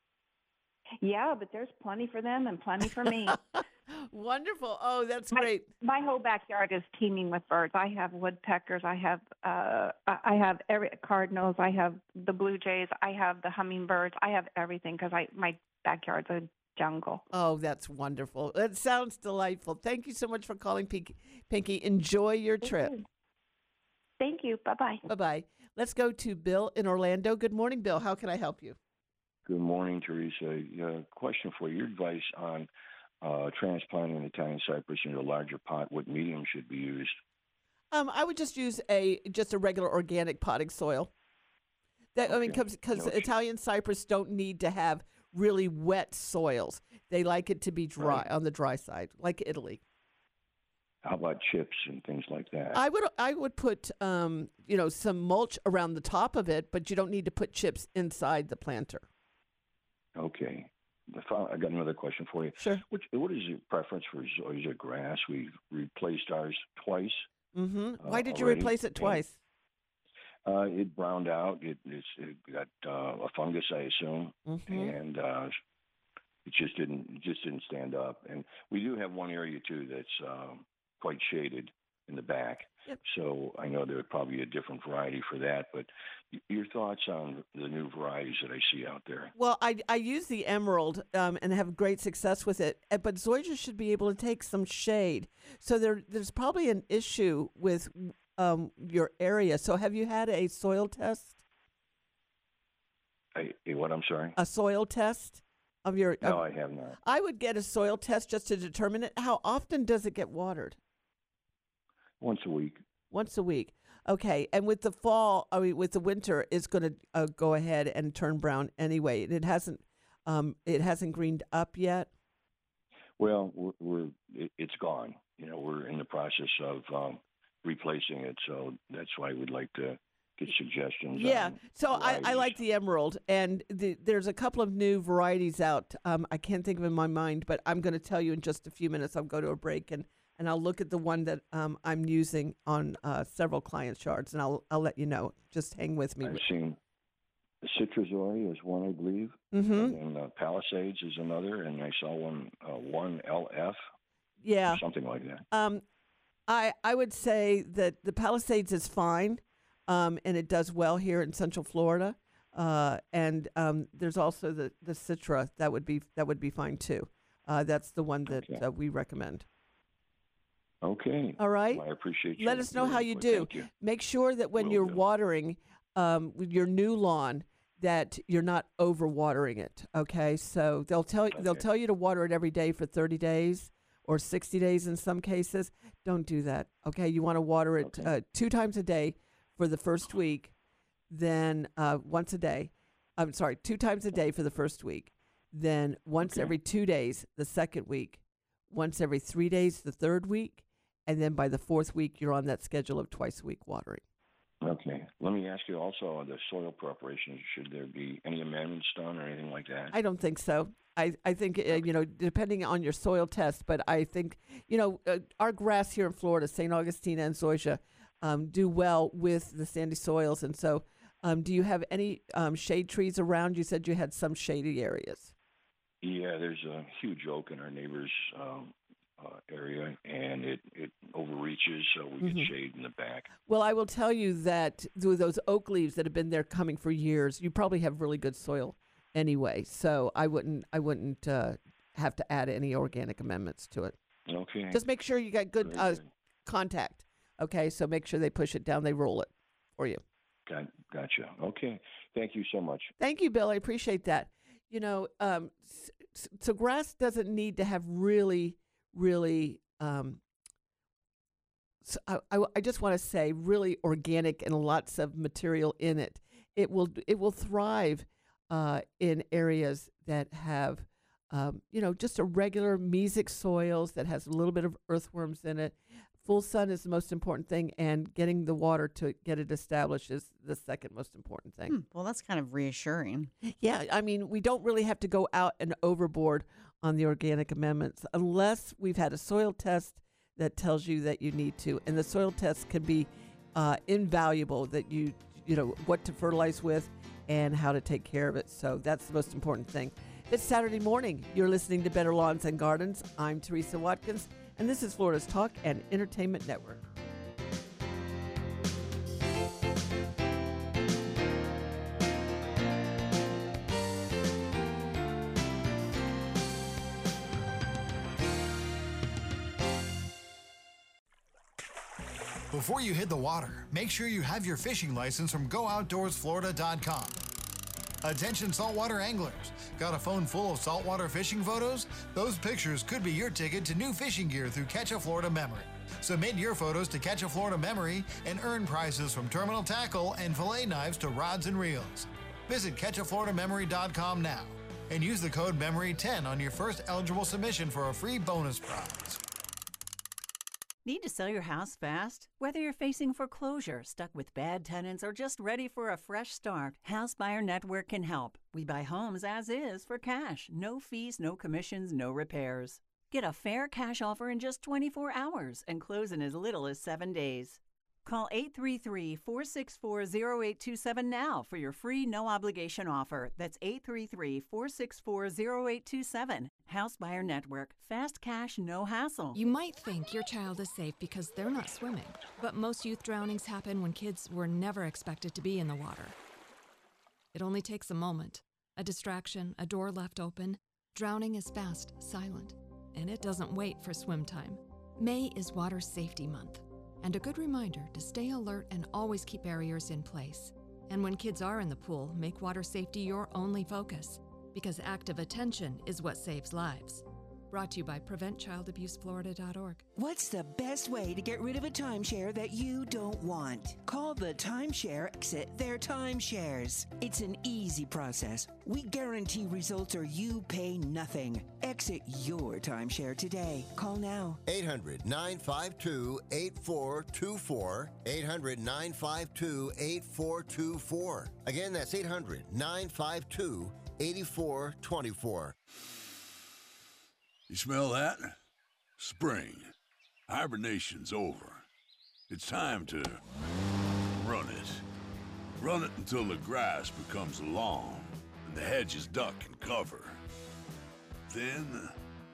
Yeah, but there's plenty for them and plenty for me. Wonderful. Oh, that's my, great. My whole backyard is teeming with birds. I have woodpeckers. I have uh, I I have every cardinals. I have the blue jays. I have the hummingbirds. I have everything because I my backyard's a jungle. Oh, that's wonderful. That sounds delightful. Thank you so much for calling, Pinky. Pinky. Enjoy your trip. Thank you. Bye bye. Bye bye. Let's go to Bill in Orlando. Good morning, Bill. How can I help you? Good morning, Teresa. Uh, question for you. Your advice on uh, transplanting Italian cypress into a larger pot. What medium should be used? Um, I would just use a just a regular organic potting soil. That I mean, Okay. because No, Italian cypress don't need to have really wet soils. They like it to be dry Right. on the dry side, like Italy. How about chips and things like that? I would I would put um, you know some mulch around the top of it, but you don't need to put chips inside the planter. Okay. The fo- I got another question for you. Sure. Which, what is your preference for zoysia grass? We replaced ours twice. Mm-hmm. Why uh, did you already, replace it and, twice? Uh, it browned out. It, it's, it got uh, a fungus, I assume, Mhm. and uh, it just didn't it just didn't stand up. And we do have one area too that's um, quite shaded in the back. Yep. So I know there would probably be a different variety for that. But y- your thoughts on the new varieties that I see out there? Well, I, I use the emerald um, and have great success with it, uh, but zoysia should be able to take some shade. So there there's probably an issue with um, your area. So have you had a soil test? I, eh, what? I'm sorry. A soil test of your? No, of- I have not. I would get a soil test just to determine it. How often does it get watered? Once a week. Once a week. Okay. And with the fall, I mean, with the winter, it's going to uh, go ahead and turn brown anyway. It hasn't, um, it hasn't greened up yet. Well, we're, we're it, it's gone. You know, we're in the process of um, replacing it, so that's why we'd like to get suggestions. Yeah. on So I, I varieties. like the emerald, and the, there's a couple of new varieties out. Um, I can't think of in my mind, but I'm going to tell you in just a few minutes. I'll go to a break and. And I'll look at the one that um, I'm using on uh, several clients' yards, and I'll I'll let you know. Just hang with me. I've seen the Citrusoi is one, I believe, Mhm. and uh, Palisades is another, and I saw one uh, one L F, Yeah. something like that. Um, I I would say that the Palisades is fine, um, and it does well here in Central Florida. Uh, and um, there's also the the Citra that would be that would be fine too. Uh, that's the one that Okay. uh, we recommend. Okay. All right. Well, I appreciate you. Let us know how you input. do. Thank you. Make sure that when Will you're do. watering um, with your new lawn, that you're not over watering it. Okay, so they'll tell they'll Okay. tell you to water it every day for thirty days or sixty days in some cases. Don't do that. Okay, you want to water it Okay. uh, two times a day for the first week, then uh, once a day. I'm sorry, two times a day for the first week, then once Okay. every two days the second week, once every three days the third week, and then by the fourth week you're on that schedule of twice a week watering. Okay. Let me ask you also on the soil preparation. Should there be any amendments done or anything like that? I don't think so. I, I think, uh, you know, depending on your soil test, but I think, you know, uh, our grass here in Florida, Saint Augustine and Zoysia, um, do well with the sandy soils. And so um, do you have any um, shade trees around? You said you had some shady areas. Yeah, there's a huge oak in our neighbor's um, uh, area, and it, it overreaches, so we Mhm. get shade in the back. Well, I will tell you that th- those oak leaves that have been there coming for years, you probably have really good soil anyway. So I wouldn't, I wouldn't uh, have to add any organic amendments to it. Okay. Just make sure you got good, Very uh, good. contact. Okay, so make sure they push it down, they roll it for you. Got, gotcha. Okay. Thank you so much. Thank you, Bill. I appreciate that. You know, um, s- s- so grass doesn't need to have really, really. Um, so I, I, I just want to say, really organic and lots of material in it. It will it will thrive uh, in areas that have, um, you know, just a regular mesic soils that has a little bit of earthworms in it. Full sun is the most important thing, and getting the water to get it established is the second most important thing. Hmm, well, that's kind of reassuring. Yeah, I mean, we don't really have to go out and overboard on the organic amendments unless we've had a soil test that tells you that you need to. And the soil test can be uh, invaluable, that you, you know, what to fertilize with and how to take care of it. So that's the most important thing. It's Saturday morning. You're listening to Better Lawns and Gardens. I'm Teresa Watkins, and this is Florida's Talk and Entertainment Network. Before you hit the water, make sure you have your fishing license from go outdoors florida dot com. Attention saltwater anglers. Got a phone full of saltwater fishing photos? Those pictures could be your ticket to new fishing gear through Catch a Florida Memory. Submit your photos to Catch a Florida Memory and earn prizes from terminal tackle and fillet knives to rods and reels. Visit catch a florida memory dot com now and use the code memory ten on your first eligible submission for a free bonus prize. Need to sell your house fast? Whether you're facing foreclosure, stuck with bad tenants, or just ready for a fresh start, House Buyer Network can help. We buy homes as is for cash. No fees, no commissions, no repairs. Get a fair cash offer in just twenty-four hours and close in as little as seven days. Call eight three three, four six four, zero eight two seven now for your free no-obligation offer. That's eight three three, four six four, zero eight two seven. House Buyer Network. Fast cash, no hassle. You might think your child is safe because they're not swimming, but most youth drownings happen when kids were never expected to be in the water. It only takes a moment, a distraction, a door left open. Drowning is fast, silent, and it doesn't wait for swim time. May is Water Safety Month, and a good reminder to stay alert and always keep barriers in place. And when kids are in the pool, make water safety your only focus, because active attention is what saves lives. Brought to you by prevent child abuse florida dot org. What's the best way to get rid of a timeshare that you don't want? Call the Timeshare Exit Their Timeshares. It's an easy process. We guarantee results or you pay nothing. Exit your timeshare today. Call now. eight hundred, nine five two, eight four two four. eight hundred, nine five two, eight four two four. Again, that's eight hundred, nine five two, eight four two four. You smell that? Spring. Hibernation's over. It's time to run it. Run it until the grass becomes long and the hedges duck and cover. Then,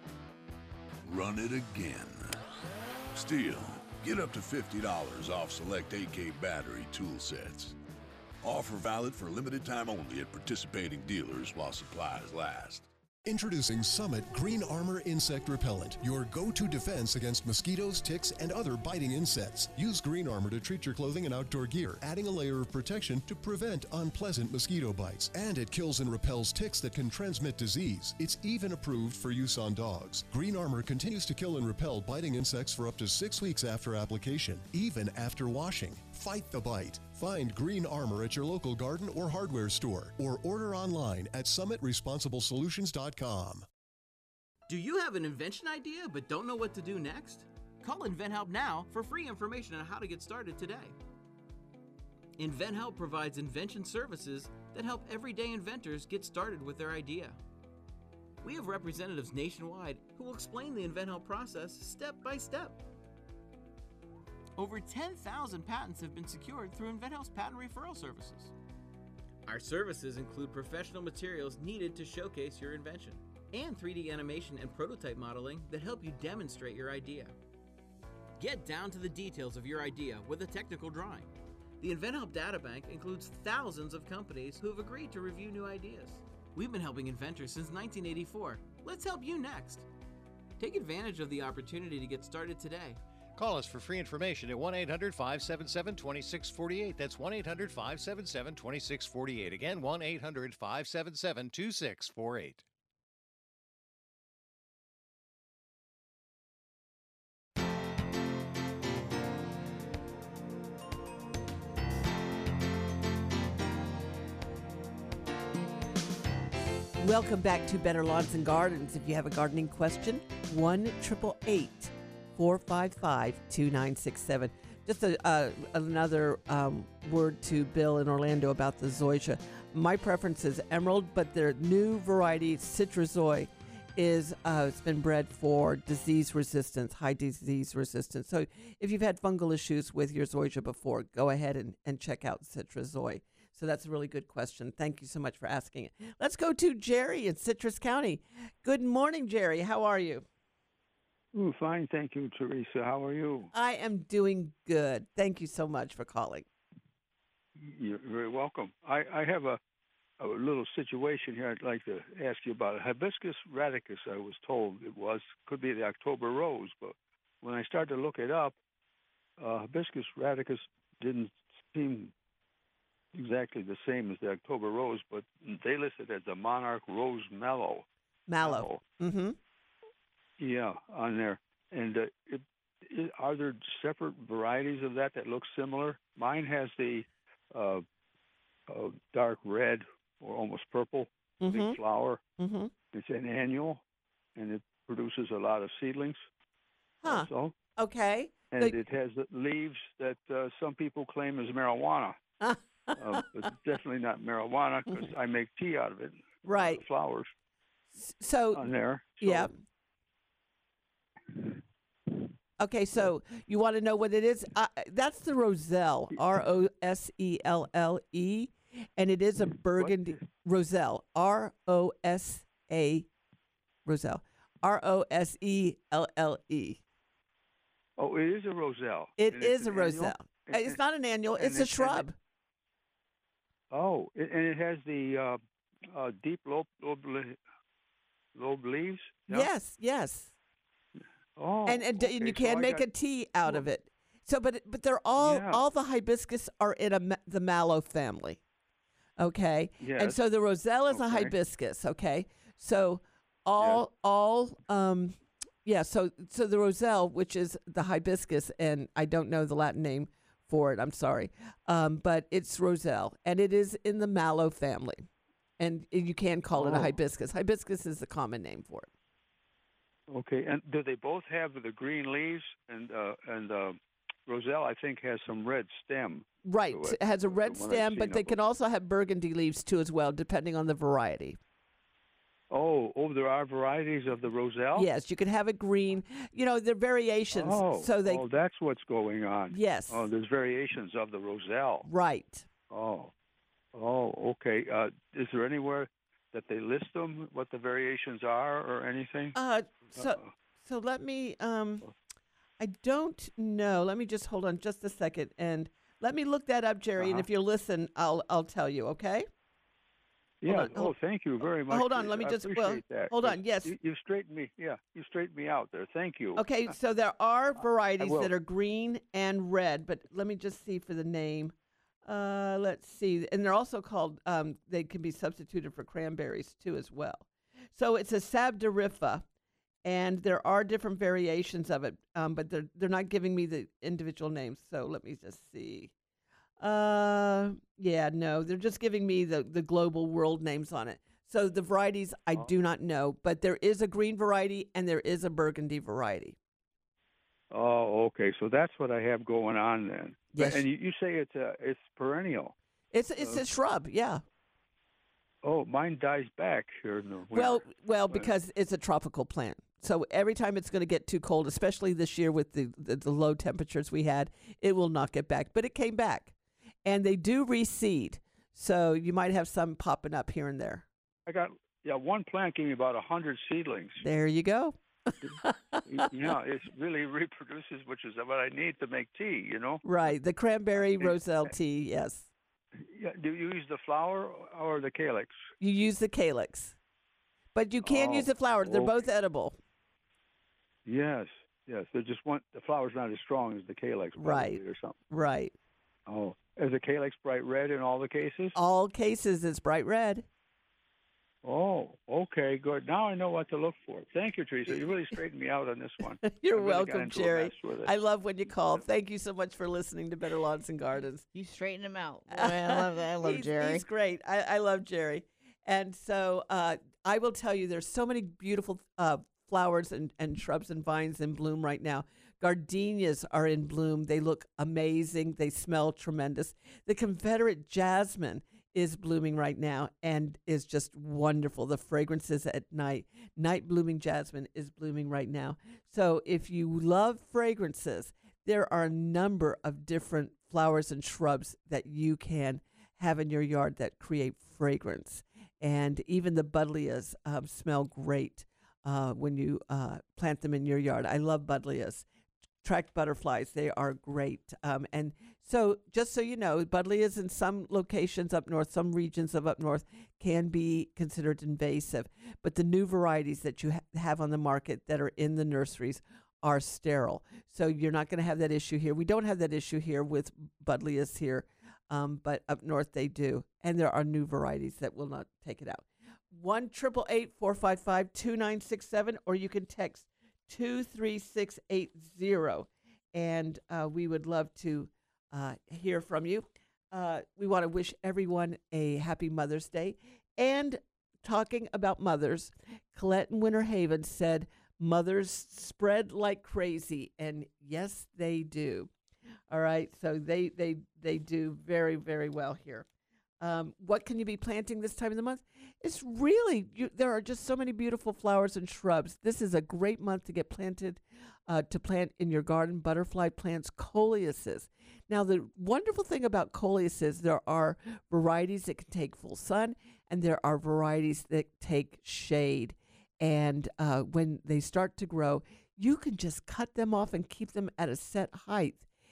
run it again. Still, get up to fifty dollars off select A K battery tool sets. Offer valid for limited time only at participating dealers while supplies last. Introducing Summit Green Armor Insect Repellent, your go-to defense against mosquitoes, ticks, and other biting insects. Use Green Armor to treat your clothing and outdoor gear, adding a layer of protection to prevent unpleasant mosquito bites. And it kills and repels ticks that can transmit disease. It's even approved for use on dogs. Green Armor continues to kill and repel biting insects for up to six weeks after application, even after washing. Fight the bite. Find Green Armor at your local garden or hardware store, or order online at summit responsible solutions dot com. Do you have an invention idea but don't know what to do next? Call InventHelp now for free information on how to get started today. InventHelp provides invention services that help everyday inventors get started with their idea. We have representatives nationwide who will explain the InventHelp process step by step. Over ten thousand patents have been secured through InventHelp's patent referral services. Our services include professional materials needed to showcase your invention, and three D animation and prototype modeling that help you demonstrate your idea. Get down to the details of your idea with a technical drawing. The InventHelp Databank includes thousands of companies who have agreed to review new ideas. We've been helping inventors since nineteen eighty-four. Let's help you next. Take advantage of the opportunity to get started today. Call us for free information at one eight hundred five seven seven two six four eight. That's one eight hundred five seven seven two six four eight. Again, one eight hundred five seven seven two six four eight. Welcome back to Better Lawns and Gardens. If you have a gardening question, one eight eight eight, four five five, two nine six seven. Just a, uh, another um, word to Bill in Orlando about the zoysia. My preference is emerald, but their new variety, Citrusoi, is uh, it's been bred for disease resistance, high disease resistance. So if you've had fungal issues with your zoysia before, go ahead and, and check out Citrusoi. So that's a really good question. Thank you so much for asking it. Let's go to Jerry in Citrus County. Good morning, Jerry. How are you? Ooh, fine, thank you, Teresa. How are you? I am doing good. Thank you so much for calling. You're very welcome. I, I have a, a little situation here I'd like to ask you about. Hibiscus radicus, I was told it was, could be the October rose, but when I started to look it up, uh, Hibiscus radicus didn't seem exactly the same as the October rose, but they listed it as the Monarch Rose Mallow. Mallow. Mm-hmm. Yeah, on there. And uh, it, it, are there separate varieties of that that look similar? Mine has the uh, uh, dark red or almost purple mm-hmm. big flower. Mm-hmm. It's an annual, and it produces a lot of seedlings. Huh. Also. Okay. And the- it has leaves that uh, some people claim is marijuana. uh, but it's definitely not marijuana because I make tea out of it. Right. The flowers. So on there. So, yeah. Okay, so you want to know what it is? Uh, that's the Roselle, R O S E L L E, and it is a burgundy Roselle, R O S A Roselle, R O S E L L E. Oh, it is a Roselle. It and is it's a an Roselle. annual? It's not an annual. And It's a it- and shrub. it- oh, it, and it has the uh, uh, deep lobe, lobe, le- lobe leaves? Yeah? Yes, yes. Oh, and and, okay, and you so can I make got- a tea out of it. So, but but they're all Yeah. all the hibiscus are in a, ma- the mallow family. Okay, and Yes. so the Roselle is a Okay. hibiscus. Okay, so all all um yeah. So so the Roselle, which is the hibiscus, and I don't know the Latin name for it. I'm sorry, um, but it's Roselle, and it is in the mallow family, and you can call it a Oh. hibiscus. Hibiscus is the common name for it. Okay, and do they both have the green leaves? And uh, and uh, Roselle, I think, has some red stem. Right. to It has a red the one I've stem, seen but they of can them. also have burgundy leaves too as well, depending on the variety. Oh, oh, there are varieties of the Roselle? Yes, you can have a green. You know, they're variations. Oh, so they oh, that's what's going on. Yes. Oh, there's variations of the Roselle. right. Oh, oh, okay. Uh, is there anywhere that they list them, what the variations are, or anything? Uh so Uh-oh. so let me um I don't know. Let me just hold on just a second and let me look that up, Jerry, and Uh-huh. if you listen, I'll I'll tell you, okay? Yeah. on, Oh, hold- thank you very much. hold on, Teresa. let me I just- well, appreciate that. hold on, yes. You, you straightened me. Yeah, you straightened me out there. Thank you. Okay, so there are varieties will. that are green and red, but let me just see for the name. Uh, let's see, and they're also called. Um, they can be substituted for cranberries too, as well. So it's a Sabdorifa, and there are different variations of it, um, but they're they're not giving me the individual names. So let me just see. Uh, yeah, no, they're just giving me the the global world names on it. So the varieties I do not know, but there is a green variety and there is a burgundy variety. Oh, okay. So that's what I have going on then. But- Yes. And you, you say it's a it's perennial. It's it's Uh, a shrub, yeah. Oh, mine dies back here in the winter. Well, well, But- because it's a tropical plant. So every time it's going to get too cold, especially this year with the, the, the low temperatures we had, it will not get back. But it came back. And they do reseed. So you might have some popping up here and there. I got yeah one plant gave me about a hundred seedlings. There you go. Yeah, it really reproduces, which is what I need to make tea. You know. Right. The cranberry roselle tea, yes. Yeah. Do you use the flower or the calyx? You use the calyx. But you can Oh, use the flowers. They're okay. both edible. Yes. Yes. They just want the flower's not as strong as the calyx, probably, Right. or something. Right. Oh, is the calyx bright red in all the cases? All cases, it's bright red. Oh, okay, good. Now I know what to look for. Thank you, Teresa. You really straightened me out on this one. You're I really got welcome, into a Jerry. mess with it. I love when you call. Thank you so much for listening to Better Lawns and Gardens. You straighten him out. Boy, I love that. I love he's, Jerry. He's great. I, I love Jerry. And so uh, I will tell you, there's so many beautiful uh, flowers and, and shrubs and vines in bloom right now. Gardenias are in bloom. They look amazing. They smell tremendous. The Confederate jasmine is blooming right now and is just wonderful. The fragrances at night. Night blooming jasmine is blooming right now. So if you love fragrances, there are a number of different flowers and shrubs that you can have in your yard that create fragrance. And even the buddleias um, smell great uh, when you uh, plant them in your yard. I love buddleias. Tracked butterflies, they are great. Um, and so just so you know, buddleias in some locations up north, some regions of up north can be considered invasive. But the new varieties that you ha- have on the market that are in the nurseries are sterile. So you're not going to have that issue here. We don't have that issue here with buddleias here, um, but up north they do. And there are new varieties that will not take it out. one eight eight eight, four five five, two nine six seven, or you can text two three six eight zero, and uh, we would love to uh, hear from you. Uh, we want to wish everyone a happy Mother's Day. And talking about mothers, Colette in Winter Haven said, mothers spread like crazy, and yes, they do. All right, so they they they do very, very well here. Um, what can you be planting this time of the month? It's really, you, there are just so many beautiful flowers and shrubs. This is a great month to get planted, uh, to plant in your garden. Butterfly plants, coleuses. Now, the wonderful thing about coleuses, there are varieties that can take full sun, and there are varieties that take shade. And uh, when they start to grow, you can just cut them off and keep them at a set height.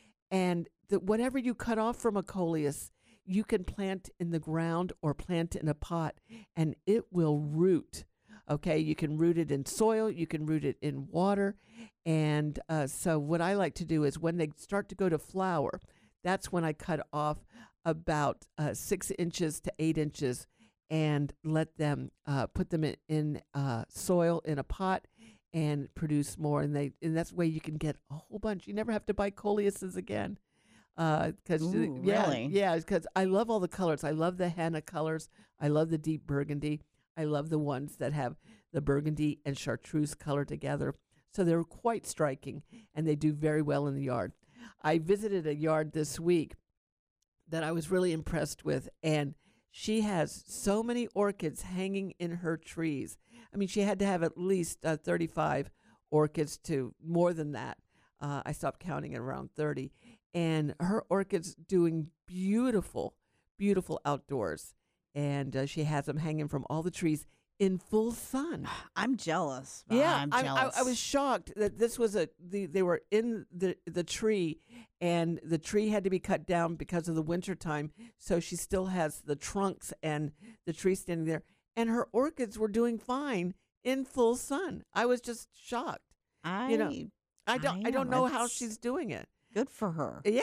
And the, whatever you cut off from a coleus, you can plant in the ground or plant in a pot, and it will root. Okay, you can root it in soil, you can root it in water. And uh, so what I like to do is when they start to go to flower, that's when I cut off about uh, six inches to eight inches and let them uh, put them in, in uh, soil in a pot and produce more. And they and that's the way you can get a whole bunch. You never have to buy coleuses again. Because uh, yeah, really? yeah, because I love all the colors. I love the henna colors. I love the deep burgundy. I love the ones that have the burgundy and chartreuse color together. So they're quite striking, and they do very well in the yard. I visited a yard this week that I was really impressed with, and she has so many orchids hanging in her trees. I mean, she had to have at least uh, thirty-five orchids to more than that. Uh, I stopped counting at around thirty. And her orchids doing beautiful, beautiful outdoors. And uh, she has them hanging from all the trees in full sun. I'm jealous. Yeah, I'm I, jealous. I, I was shocked that this was a the, they were in the the tree, and the tree had to be cut down because of the winter time. So she still has the trunks and the tree standing there, and her orchids were doing fine in full sun. I was just shocked. I, you know, I don't I, I don't am. know how It's she's doing it. Good for her. Yeah.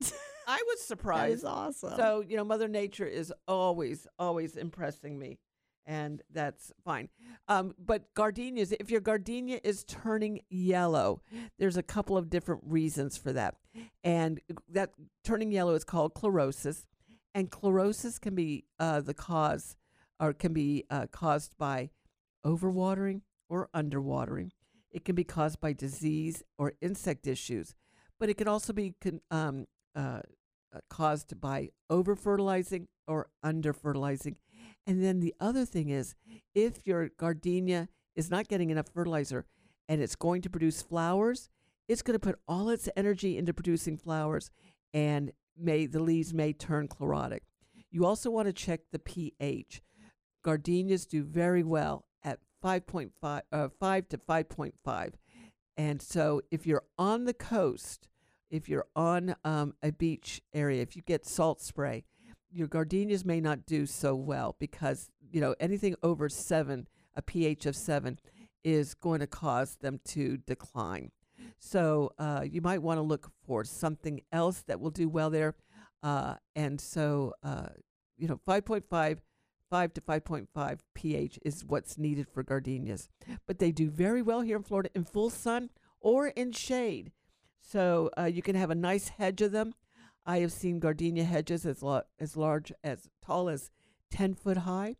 I was surprised. is awesome. So, you know, Mother Nature is always, always impressing me. And that's fine. Um, but gardenias, if your gardenia is turning yellow, there's a couple of different reasons for that. And that turning yellow is called chlorosis. And chlorosis can be uh, the cause, or can be uh, caused by overwatering or underwatering. It can be caused by disease or insect issues. But it can also be con- um, uh, caused by over-fertilizing or under-fertilizing. And then the other thing is, if your gardenia is not getting enough fertilizer and it's going to produce flowers, it's going to put all its energy into producing flowers, and may the leaves may turn chlorotic. You also want to check the pH. Gardenias do very well at five point five, uh, five to five point five. And so if you're on the coast, if you're on um, a beach area, if you get salt spray, your gardenias may not do so well because, you know, anything over seven, a pH of seven, is going to cause them to decline. So uh, you might want to look for something else that will do well there. Uh, and so, uh, you know, five point five, five to five point five pH is what's needed for gardenias. But they do very well here in Florida in full sun or in shade. So uh, you can have a nice hedge of them. I have seen gardenia hedges as, lo- as large, as tall as ten foot high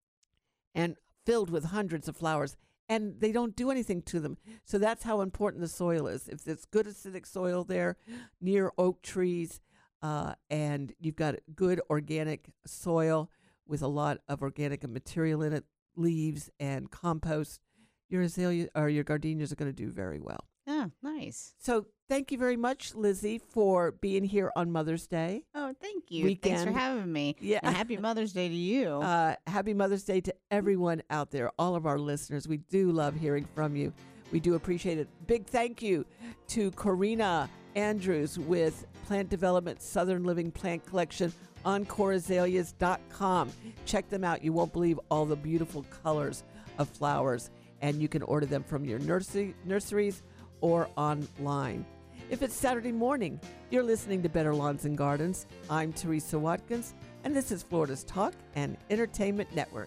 and filled with hundreds of flowers. And they don't do anything to them. So that's how important the soil is. If there's good acidic soil there near oak trees, uh, and you've got good organic soil with a lot of organic material in it, leaves and compost, your azalea or your gardenias are going to do very well. Yeah, nice. So thank you very much, Lizzie, for being here on Mother's Day. Oh, thank you. Weekend. Thanks for having me. Yeah. And happy Mother's Day to you. Uh, happy Mother's Day to everyone out there, all of our listeners. We do love hearing from you. We do appreciate it. Big thank you to Corina Andrews with Plant Development Southern Living Plant Collection, encore azaleas dot com. Check them out. You won't believe all the beautiful colors of flowers, and you can order them from your nursery nurseries or online. If it's Saturday morning, you're listening to Better Lawns and Gardens. I'm Teresa Watkins, and this is Florida's Talk and Entertainment Network.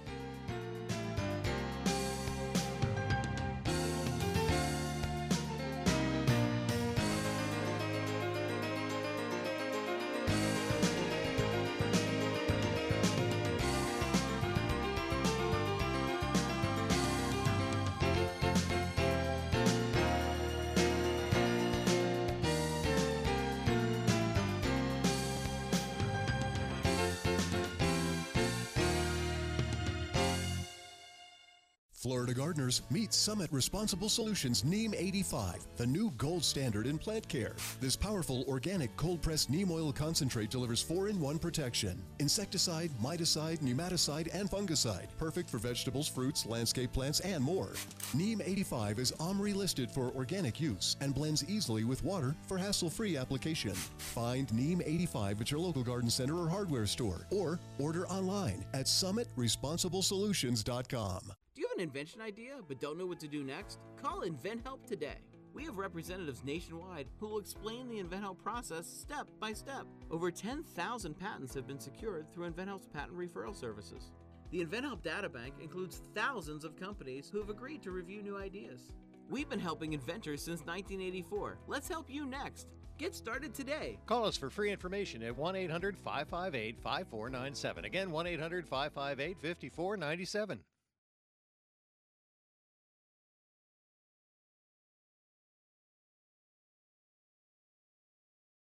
Florida gardeners, meet Summit Responsible Solutions Neem eighty-five, the new gold standard in plant care. This powerful organic cold-pressed neem oil concentrate delivers four in one protection. Insecticide, miticide, pneumaticide, and fungicide. Perfect for vegetables, fruits, landscape plants, and more. Neem eighty-five is O M R I listed for organic use and blends easily with water for hassle-free application. Find Neem eighty-five at your local garden center or hardware store, or order online at summit responsible solutions dot com. Do you have an invention idea but don't know what to do next? Call InventHelp today. We have representatives nationwide who will explain the InventHelp process step by step. Over ten thousand patents have been secured through InventHelp's patent referral services. The InventHelp Databank includes thousands of companies who have agreed to review new ideas. We've been helping inventors since nineteen eighty-four. Let's help you next. Get started today. Call us for free information at one eight hundred five five eight five four nine seven. Again, one eight hundred five five eight five four nine seven.